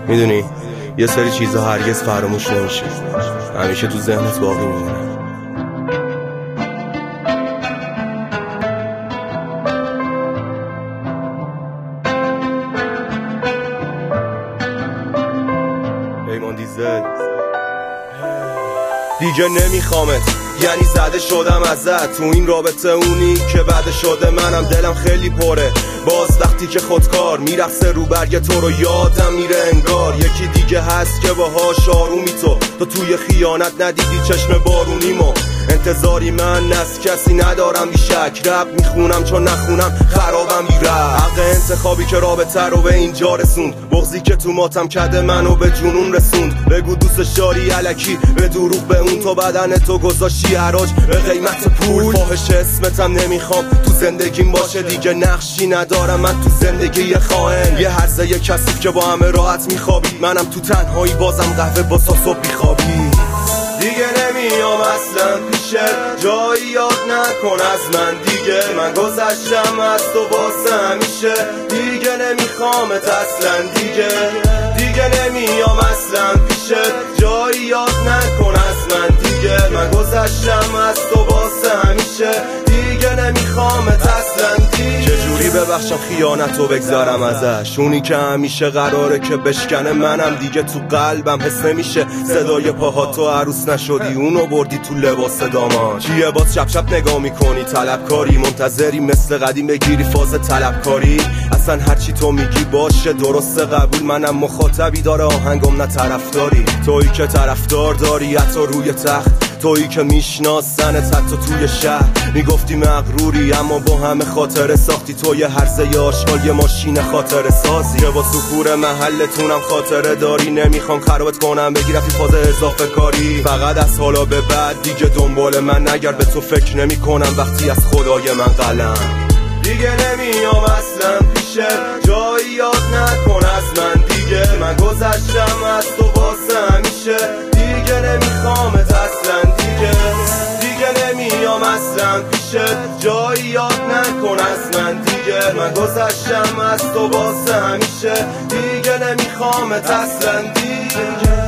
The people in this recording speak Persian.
میدونی یه سری چیزها هرگز فراموش نمیشه، همیشه تو ذهنت باقی میمونه. پیمان دیزل دیگه نمیخوامت، یعنی زده شدم ازت تو این رابطه، اونی که بعد شده منم دلم خیلی پره. باز وقتی که خودکار میرقصه رو برگ تو رو یادم میره انگار یکی دیگه هست که باهاش آرومی تو توی خیانت ندیدی چشم بارونیمو. انتظاری من از کسی ندارم بیشک، رب میخونم چون نخونم خرابم بی رب. حق انتخابی که رابطه رو به اینجا رسوند، بغضی که تو ماتم کده منو به جنون رسوند. بگو دوستش داری الکی به دروغ به اون، تو بدن تو گذاشتی حراج به قیمت پول. فاحش اسمتم نمیخوام تو زندگیم باشه، دیگه نقشی ندارم من تو زندگی یه خائن. یه هرزه یه کثیف که با همه راحت میخوابی، منم تو تنهایی بازم قهوه با صبح بیخوابی. دیگه نمیام اصلا پیشت، جایی یاد نکن از من دیگه، من گذشتم از تو واسه همیشه. دیگه نمیخوامت اصلا دیگه نمیام اصلا پیشت، جایی یاد نکن از من دیگه، من گذشتم از تو واسه همیشه. دیگه نمیخوامت اصلا چجوری ببخشم خیانتو بگذارم ازش، اونی که همیشه قراره که بشکنه منم دیگه تو قلبم حس نمیشه. صدای پاهاتو عروس نشدی، اونو بردی تو لباس دامان. چیه باز شب شب نگاه میکنی طلبکاری، منتظری مثل قدیم بگیری فاز طلبکاری. اصلا هرچی تو میگی باشه درسته قبول، منم مخاطبی داره آهنگم نه طرفداری. تویی که طرفدار داری حتی روی تخت، تویی که میشناسنت حتی توی شهر. میگفتی مغروری اما با همه خاطره ساختی، تو یه هرزه آشغال یه ماشین خاطره سازی که با سکور محلتونم خاطره داری. نمیخوام خرابت کنم بگی رفتی فاز اضافه کاری، فقط از حالا به بعد دیگه دنبال من نگرد، به تو فکر نمی کنم وقتی از خدای من قلم. دیگه نمیام اصلا پیشت، جایی یاد نکن از من دیگه، من گذشتم از تو واسه همیشه. دیگه نمیخوامت اصلا دیگه نمیام اصلا پیشت، جایی یاد نکن از من دیگه، من گذشتم از تو واسه همیشه. دیگه نمیخوامت اصلا دیگه.